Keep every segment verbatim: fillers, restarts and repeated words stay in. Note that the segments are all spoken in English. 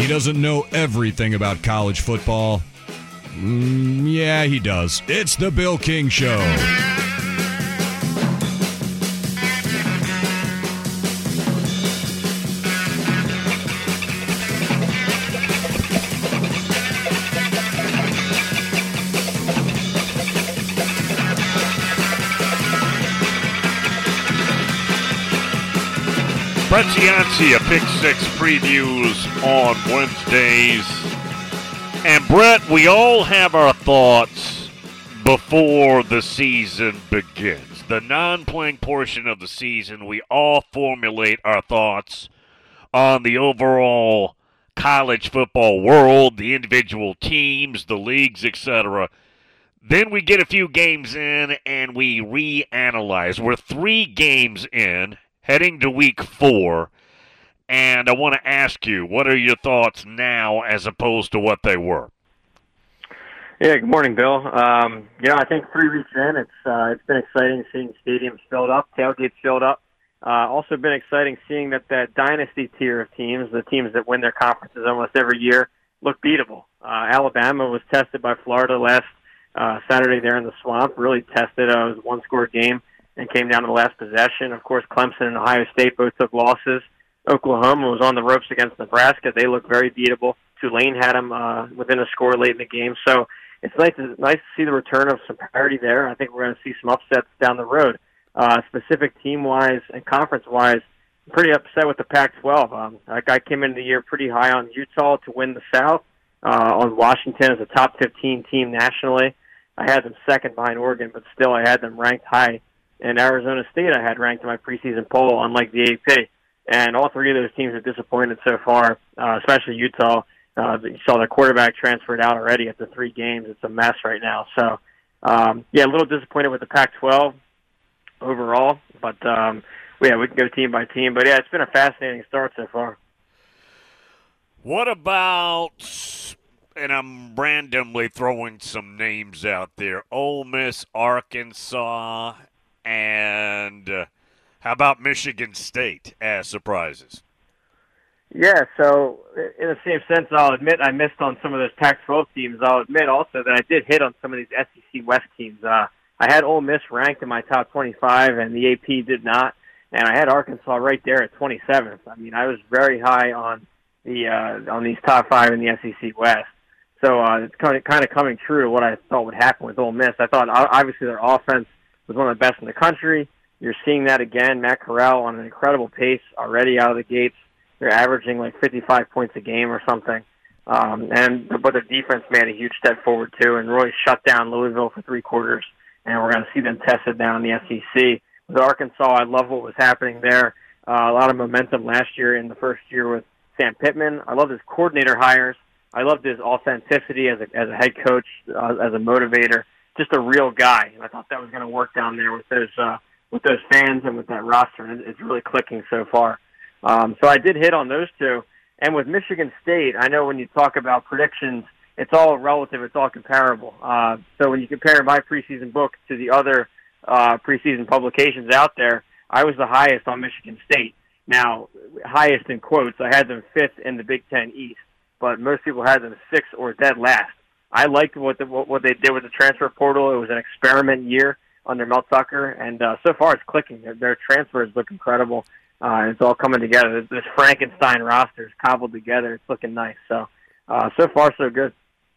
He doesn't know everything about college football. Mm, yeah, he does. It's the Bill King Show. Brett Cianci, a Pick Six previews on Wednesdays. And Brett, we all have our thoughts before the season begins. The non-playing portion of the season, we all formulate our thoughts on the overall college football world, the individual teams, the leagues, et cetera. Then we get a few games in and we reanalyze. We're three games in, heading to week four, and I want to ask you, what are your thoughts now as opposed to what they were? Yeah, good morning, Bill. Um, you know, I think three weeks in, it's uh, it's been exciting seeing stadiums filled up, tailgates filled up. Uh, also been exciting seeing that that dynasty tier of teams, the teams that win their conferences almost every year, look beatable. Uh, Alabama was tested by Florida last uh, Saturday there in the Swamp, really tested. Uh, it was a one-score game and came down to the last possession. Of course, Clemson and Ohio State both took losses. Oklahoma was on the ropes against Nebraska. They looked very beatable. Tulane had them uh, within a score late in the game. So it's nice to, nice to see the return of some parity there. I think we're going to see some upsets down the road. Uh, specific team-wise and conference-wise, I'm pretty upset with the Pac twelve. Um, I came into the year pretty high on Utah to win the South, uh, on Washington as a top fifteen team nationally. I had them second behind Oregon, but still I had them ranked high. And Arizona State I had ranked in my preseason poll, unlike the A P. And all three of those teams have disappointed so far, uh, especially Utah. Uh, you saw their quarterback transferred out already after three games. It's a mess right now. So, um, yeah, a little disappointed with the Pac twelve overall. But, um, yeah, we can go team by team. But, yeah, it's been a fascinating start so far. What about, and I'm randomly throwing some names out there, Ole Miss, Arkansas, and uh, how about Michigan State as surprises? Yeah, so in the same sense, I'll admit I missed on some of those Pac twelve teams. I'll admit also that I did hit on some of these S E C West teams. Uh, I had Ole Miss ranked in my top twenty-five, and the A P did not. And I had Arkansas right there at twenty-seventh. I mean, I was very high on the uh, on these top five in the S E C West. So uh, it's kind of, kind of coming true to what I thought would happen with Ole Miss. I thought obviously their offense was one of the best in the country. You're seeing that again. Matt Corral on an incredible pace already out of the gates. They're averaging like fifty-five points a game or something. Um, and but their defense made a huge step forward too, and really shut down Louisville for three quarters. And we're going to see them tested down in the S E C. With Arkansas, I love what was happening there. Uh, a lot of momentum last year in the first year with Sam Pittman. I love his coordinator hires. I loved his authenticity as a as a head coach, uh, as a motivator. Just a real guy, and I thought that was going to work down there with those uh, with those fans and with that roster. And it's really clicking so far. Um, so I did hit on those two. And with Michigan State, I know when you talk about predictions, it's all relative, it's all comparable. Uh, so when you compare my preseason book to the other uh, preseason publications out there, I was the highest on Michigan State. Now, highest in quotes, I had them fifth in the Big Ten East, but most people had them sixth or dead last. I liked what, the, what, what they did with the transfer portal. It was an experiment year under Mel Tucker, and uh, so far it's clicking. Their, their transfers look incredible. Uh, it's all coming together. This, this Frankenstein roster is cobbled together. It's looking nice. So, uh, so far, so good.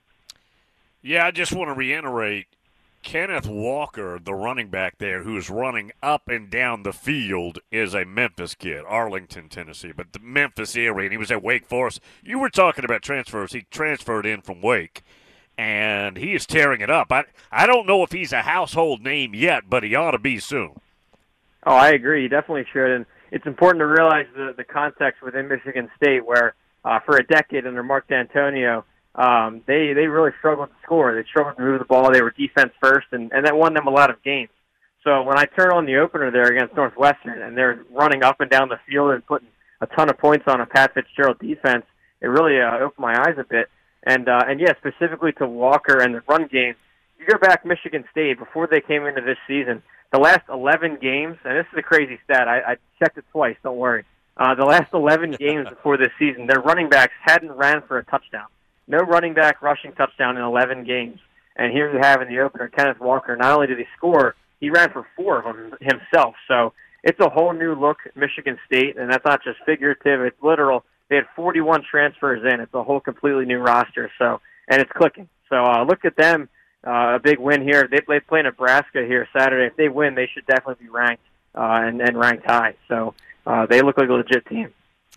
Yeah, I just want to reiterate, Kenneth Walker, the running back there, who's running up and down the field, is a Memphis kid, Arlington, Tennessee, but the Memphis area, and he was at Wake Forest. You were talking about transfers. He transferred in from Wake, and he is tearing it up. I, I don't know if he's a household name yet, but he ought to be soon. Oh, I agree. He definitely should, and it's important to realize the, the context within Michigan State where uh, for a decade under Mark D'Antonio, um, they, they really struggled to score. They struggled to move the ball. They were defense first, and, and that won them a lot of games. So when I turn on the opener there against Northwestern and they're running up and down the field and putting a ton of points on a Pat Fitzgerald defense, it really uh, opened my eyes a bit. And, uh, and yeah, specifically to Walker and the run game, you go back Michigan State before they came into this season, the last eleven games, and this is a crazy stat. I, I checked it twice. Don't worry. Uh, the last eleven games before this season, their running backs hadn't ran for a touchdown. No running back rushing touchdown in eleven games. And here you have in the opener, Kenneth Walker. Not only did he score, he ran for four of them himself. So it's a whole new look at Michigan State, and that's not just figurative. It's literal. They had forty-one transfers in. It's a whole completely new roster. So, and it's clicking. So uh, look at them. Uh, a big win here. They play, play Nebraska here Saturday. If they win, they should definitely be ranked uh, and, and ranked high. So uh, they look like a legit team.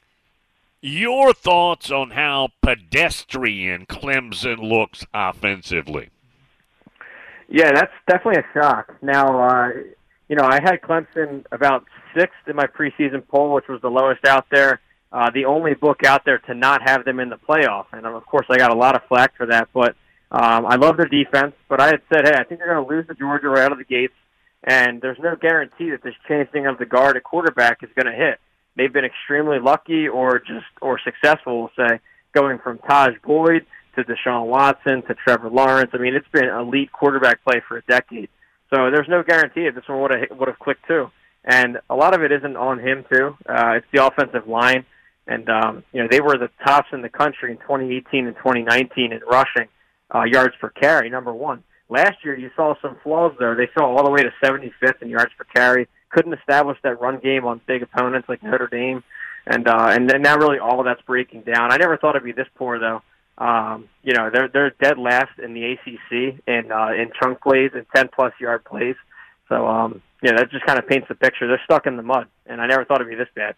Your thoughts on how pedestrian Clemson looks offensively? Yeah, that's definitely a shock. Now, uh, you know, I had Clemson about sixth in my preseason poll, which was the lowest out there. Uh, the only book out there to not have them in the playoff. And, of course, I got a lot of flack for that. But um, I love their defense. But I had said, hey, I think they're going to lose to Georgia right out of the gates. And there's no guarantee that this changing of the guard at quarterback is going to hit. They've been extremely lucky or just or successful, we'll say, going from Taj Boyd to Deshaun Watson to Trevor Lawrence. I mean, it's been elite quarterback play for a decade. So there's no guarantee that this one would have would have clicked too. And a lot of it isn't on him too. Uh, it's the offensive line. And, um, you know, they were the tops in the country in twenty eighteen and twenty nineteen in rushing uh, yards per carry, number one. Last year, you saw some flaws there. They fell all the way to seventy-fifth in yards per carry. Couldn't establish that run game on big opponents like Notre Dame. And uh, and then now really all of that's breaking down. I never thought it'd be this poor, though. Um, you know, they're they're dead last in the A C C in, uh, in chunk plays and ten-plus yard plays. So, um, yeah, that just kind of paints the picture. They're stuck in the mud, and I never thought it'd be this bad.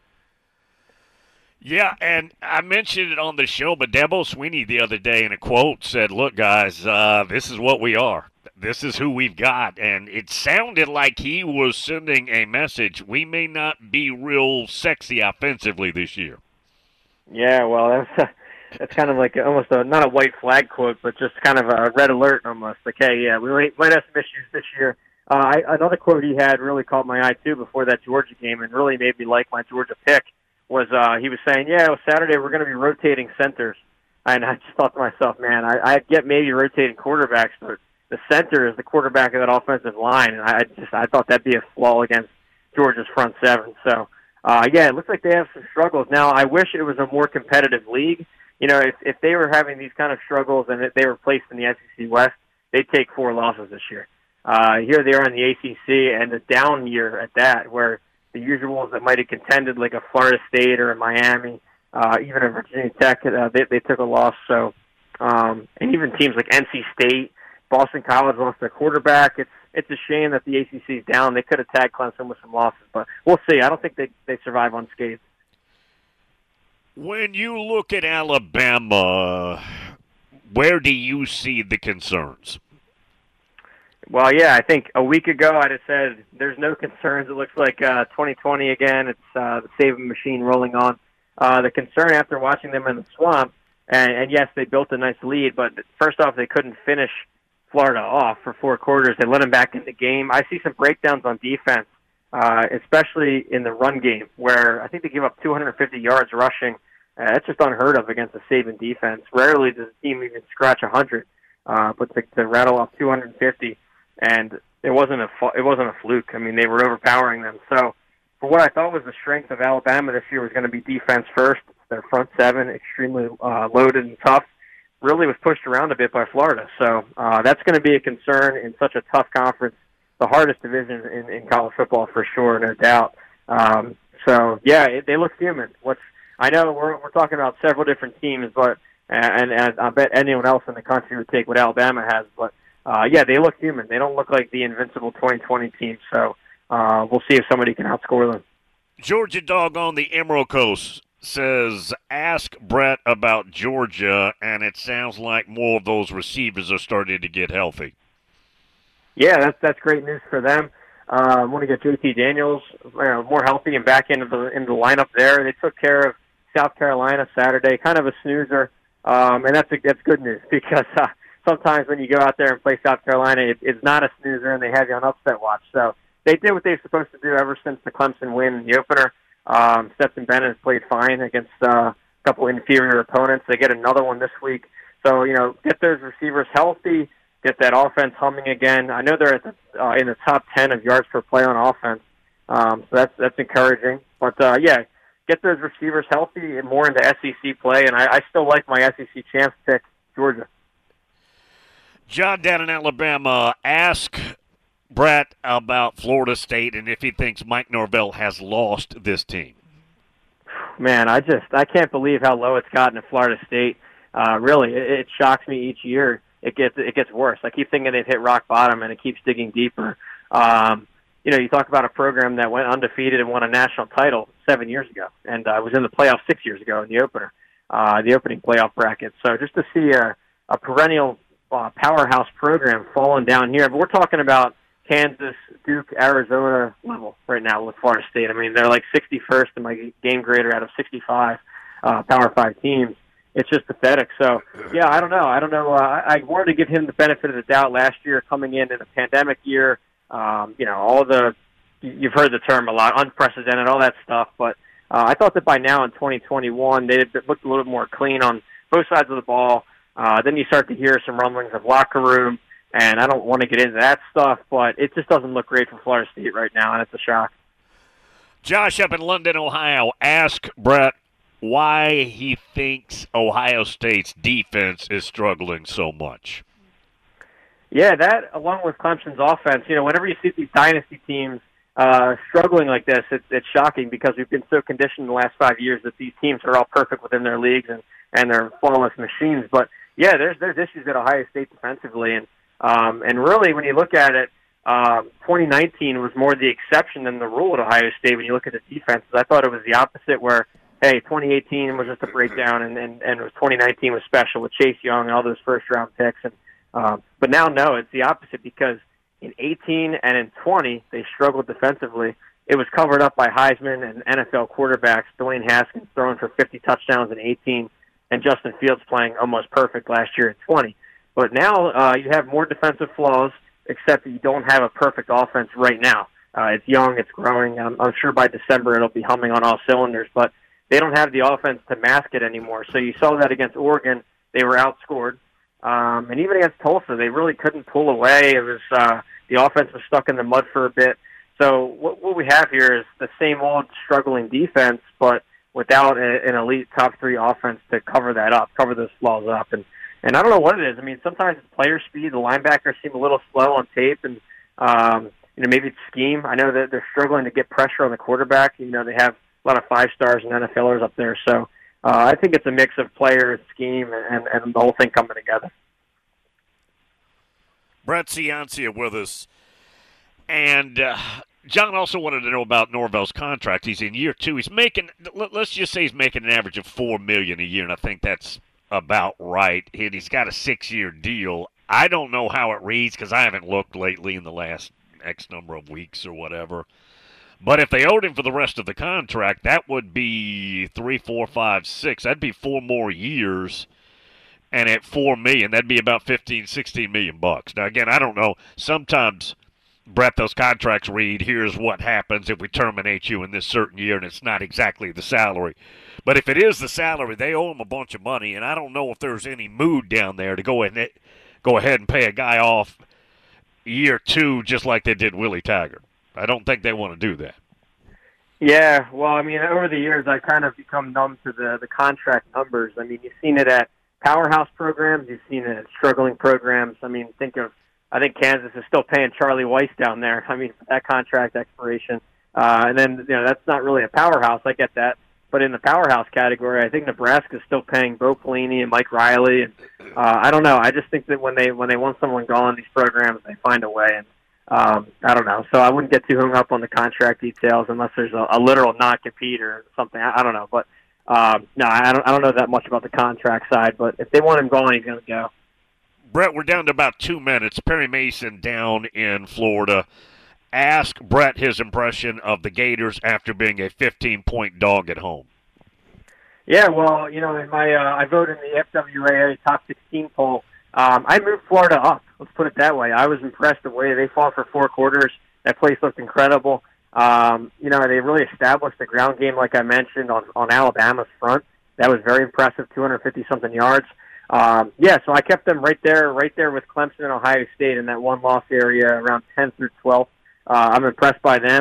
Yeah, and I mentioned it on the show, but Dabo Swinney the other day in a quote said, look, guys, uh, this is what we are. This is who we've got. And it sounded like he was sending a message. We may not be real sexy offensively this year. Yeah, well, that's, uh, that's kind of like almost a, not a white flag quote, but just kind of a red alert almost. Like, hey, yeah, we might, might have some issues this year. Uh, I, another quote he had really caught my eye, too, before that Georgia game and really made me like my Georgia pick. Was uh, he was saying, yeah, well, Saturday we're going to be rotating centers. And I just thought to myself, man, I, I get maybe rotating quarterbacks, but the center is the quarterback of that offensive line. And I just I thought that'd be a flaw against Georgia's front seven. So, uh, yeah, it looks like they have some struggles. Now, I wish it was a more competitive league. You know, if, if they were having these kind of struggles and if they were placed in the S E C West, they'd take four losses this year. Uh, here they are in the A C C, and a down year at that, where the usuals that might have contended, like a Florida State or a Miami, uh, even a Virginia Tech, uh, they, they took a loss. So, um, and even teams like N C State, Boston College lost their quarterback. It's it's a shame that the A C C is down. They could have tagged Clemson with some losses, but we'll see. I don't think they they survive unscathed. When you look at Alabama, where do you see the concerns? Well, yeah, I think a week ago I'd have said there's no concerns. It looks like uh, twenty twenty again. It's uh, the saving machine rolling on. Uh, the concern after watching them in the swamp, and, and yes, they built a nice lead, but first off, they couldn't finish Florida off for four quarters. They let them back in the game. I see some breakdowns on defense, uh, especially in the run game, where I think they give up two hundred fifty yards rushing. Uh, that's just unheard of against a Saban defense. Rarely does a team even scratch one hundred, uh, but to, to rattle off two hundred fifty. And it wasn't a it wasn't a fluke. I mean, they were overpowering them. So, for what I thought was the strength of Alabama this year was going to be defense first. Their front seven, extremely uh, loaded and tough, really was pushed around a bit by Florida. So uh, that's going to be a concern in such a tough conference, the hardest division in, in college football for sure, no doubt. Um, so yeah, it, they look human. What's I know we're we're talking about several different teams, but and, and I bet anyone else in the country would take what Alabama has, but. Uh, yeah, they look human. They don't look like the invincible twenty twenty team, so uh, we'll see if somebody can outscore them. Georgia Dog on the Emerald Coast says, ask Brett about Georgia, and it sounds like more of those receivers are starting to get healthy. Yeah, that's that's great news for them. I uh, want to get J T Daniels you know, more healthy and back into the into the lineup there. They took care of South Carolina Saturday, kind of a snoozer, um, and that's a, that's good news because uh, sometimes when you go out there and play South Carolina, it, it's not a snoozer, and they have you on upset watch. So they did what they were supposed to do ever since the Clemson win in the opener. Um, Stetson Bennett has played fine against uh, a couple inferior opponents. They get another one this week. So, you know, get those receivers healthy, get that offense humming again. I know they're at the, uh, in the top ten of yards per play on offense, um, so that's that's encouraging. But, uh, yeah, get those receivers healthy and more into S E C play. And I, I still like my S E C champs pick, Georgia. John down in Alabama, ask Brett about Florida State and if he thinks Mike Norvell has lost this team. Man, I just I can't believe how low it's gotten at Florida State. Uh, really, it, it shocks me each year. It gets it gets worse. I keep thinking they've hit rock bottom, and it keeps digging deeper. Um, you know, you talk about a program that went undefeated and won a national title seven years ago, and uh, was in the playoff six years ago in the opener, uh, the opening playoff bracket. So just to see a, a perennial uh, powerhouse program falling down here, but we're talking about Kansas, Duke, Arizona level right now with Florida State. I mean, they're like sixty-first in my game grader out of sixty-five uh, Power Five teams. It's just pathetic. So, yeah, I don't know. I don't know. Uh, I wanted to give him the benefit of the doubt last year, coming in in a pandemic year. Um, you know, all the you've heard the term a lot, unprecedented, all that stuff. But uh, I thought that by now in twenty twenty-one, they looked a little more clean on both sides of the ball. Uh, then you start to hear some rumblings of locker room. And I don't want to get into that stuff, but it just doesn't look great for Florida State right now, and it's a shock. Josh up in London, Ohio, ask Brett why he thinks Ohio State's defense is struggling so much. Yeah, that, along with Clemson's offense, you know, whenever you see these dynasty teams uh, struggling like this, it's, it's shocking because we've been so conditioned in the last five years that these teams are all perfect within their leagues and, and they're flawless machines. But, yeah, there's there's issues at Ohio State defensively, and Um, and really, when you look at it, um, twenty nineteen was more the exception than the rule at Ohio State when you look at the defenses. I thought it was the opposite where, hey, twenty eighteen was just a breakdown, and, and, and it was twenty nineteen was special with Chase Young and all those first-round picks. And um, But now, no, it's the opposite because in eighteen and in twenty, they struggled defensively. It was covered up by Heisman and N F L quarterbacks, Dwayne Haskins throwing for fifty touchdowns in eighteen, and Justin Fields playing almost perfect last year in twenty. But now uh, you have more defensive flaws, except that you don't have a perfect offense right now. Uh, it's young, it's growing. I'm, I'm sure by December it'll be humming on all cylinders, but they don't have the offense to mask it anymore. So you saw that against Oregon. They were outscored. Um, and even against Tulsa, they really couldn't pull away. It was uh, the offense was stuck in the mud for a bit. So what, what we have here is the same old struggling defense, but without a, an elite top three offense to cover that up, cover those flaws up. And And I don't know what it is. I mean, sometimes it's player speed. The linebackers seem a little slow on tape, and um, you know, maybe it's scheme. I know that they're struggling to get pressure on the quarterback. You know, they have a lot of five stars and NFLers up there, so uh, I think it's a mix of player, scheme, and, and the whole thing coming together. Brett Ciancia with us, and uh, John also wanted to know about Norvell's contract. He's in year two. He's making, let's just say, he's making an average of four million dollars a year, and I think that's about right. And he's got a six-year deal. I don't know how it reads because I haven't looked lately in the last X number of weeks or whatever. But if they owed him for the rest of the contract, that would be three, four, five, six. That'd be four more years. And at four million, that'd be about fifteen, sixteen million bucks. Now, again, I don't know. Sometimes, Brett, those contracts read, here's what happens if we terminate you in this certain year, and it's not exactly the salary. But if it is the salary, they owe him a bunch of money, and I don't know if there's any mood down there to go ahead, go ahead and pay a guy off year two just like they did Willie Taggart. I don't think they want to do that. Yeah, well, I mean, over the years, I've kind of become numb to the, the contract numbers. I mean, you've seen it at powerhouse programs. You've seen it at struggling programs. I mean, think of, I think Kansas is still paying Charlie Weiss down there. I mean, that contract expiration. Uh, and then, you know, that's not really a powerhouse. I get that. But in the powerhouse category, I think Nebraska is still paying Bo Pelini and Mike Riley. And uh, I don't know. I just think that when they when they want someone gone in these programs, they find a way. And um, I don't know. So I wouldn't get too hung up on the contract details unless there's a, a literal non-compete or something. I, I don't know. But um, no, I don't. I don't know that much about the contract side. But if they want him gone, he's going to go. Brett, we're down to about two minutes. Perry Mason down in Florida. Ask Brett his impression of the Gators after being a fifteen-point dog at home. Yeah, well, you know, in my uh, I voted in the F W A A top sixteen poll. Um, I moved Florida up. Let's put it that way. I was impressed the way they fought for four quarters. That place looked incredible. Um, you know, they really established the ground game, like I mentioned, on, on Alabama's front. That was very impressive, two hundred fifty-something yards. Um, yeah, so I kept them right there, right there with Clemson and Ohio State in that one-loss area around ten through twelve. Uh, I'm impressed by them.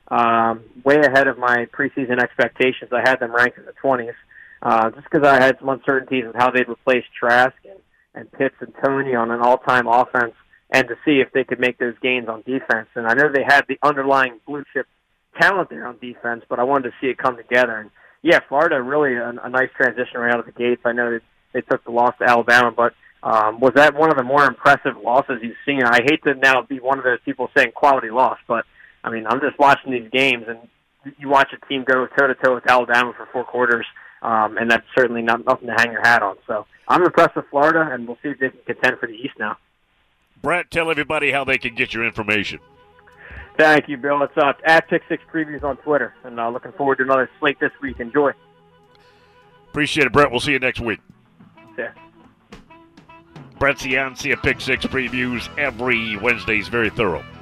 um, way ahead of my preseason expectations. I had them ranked in the twenties, uh, just because I had some uncertainties in how they'd replace Trask and, and Pitts and Tony on an all-time offense, and to see if they could make those gains on defense. And I know they had the underlying blue-chip talent there on defense, but I wanted to see it come together. And yeah, Florida really a, a nice transition right out of the gates. I know that they took the loss to Alabama, but um, was that one of the more impressive losses you've seen? I hate to now be one of those people saying quality loss, but I mean, I'm just watching these games, and you watch a team go toe-to-toe with Alabama for four quarters, um, and that's certainly not nothing to hang your hat on. So I'm impressed with Florida, and we'll see if they can contend for the East now. Brett, tell everybody how they can get your information. Thank you, Bill. It's uh, at Pick Six Previews on Twitter, and uh, looking forward to another slate this week. Enjoy. Appreciate it, Brett. We'll see you next week. Yeah. Brett Ciancia, Pick Six Previews every Wednesday. He's very thorough.